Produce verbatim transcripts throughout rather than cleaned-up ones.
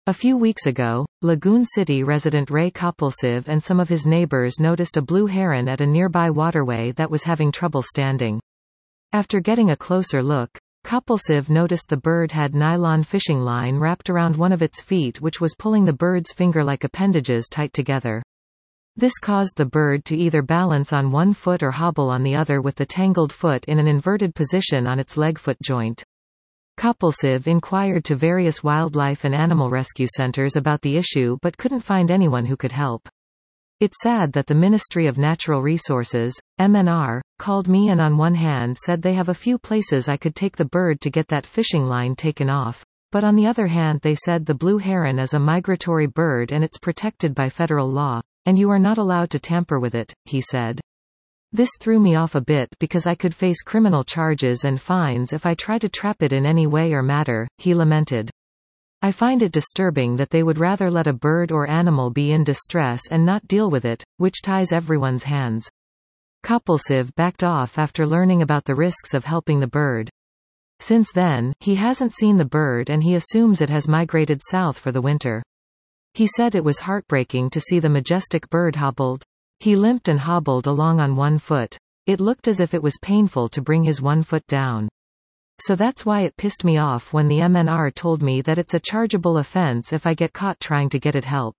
A few weeks ago, Lagoon City resident Ray Kopelsiv and some of his neighbors noticed a blue heron at a nearby waterway that was having trouble standing. After getting a closer look, Kopelsiv noticed the bird had nylon fishing line wrapped around one of its feet, which was pulling the bird's finger-like appendages tight together. This caused the bird to either balance on one foot or hobble on the other with the tangled foot in an inverted position on its leg-foot joint. Kopelsiv inquired to various wildlife and animal rescue centers about the issue but couldn't find anyone who could help. It's sad that the Ministry of Natural Resources, M N R, called me and on one hand said they have a few places I could take the bird to get that fishing line taken off, but on the other hand they said the blue heron is a migratory bird and it's protected by federal law, and you are not allowed to tamper with it, he said. This threw me off a bit because I could face criminal charges and fines if I try to trap it in any way or matter, he lamented. I find it disturbing that they would rather let a bird or animal be in distress and not deal with it, which ties everyone's hands. Kopelsiv backed off after learning about the risks of helping the bird. Since then, he hasn't seen the bird and he assumes it has migrated south for the winter. He said it was heartbreaking to see the majestic bird hobbled. He limped and hobbled along on one foot. It looked as if it was painful to bring his one foot down. So that's why it pissed me off when the M N R told me that it's a chargeable offense if I get caught trying to get it help.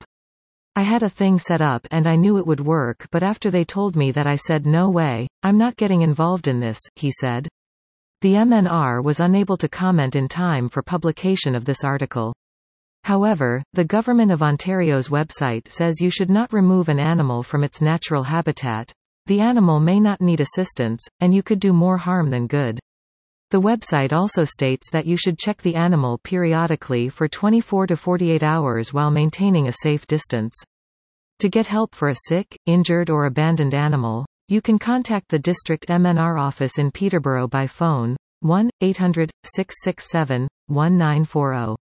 I had a thing set up and I knew it would work, but after they told me that I said no way, I'm not getting involved in this, he said. The M N R was unable to comment in time for publication of this article. However, the Government of Ontario's website says you should not remove an animal from its natural habitat. The animal may not need assistance, and you could do more harm than good. The website also states that you should check the animal periodically for twenty-four to forty-eight hours while maintaining a safe distance. To get help for a sick, injured or abandoned animal, you can contact the District M N R office in Peterborough by phone, one eight hundred, six six seven, one nine four zero.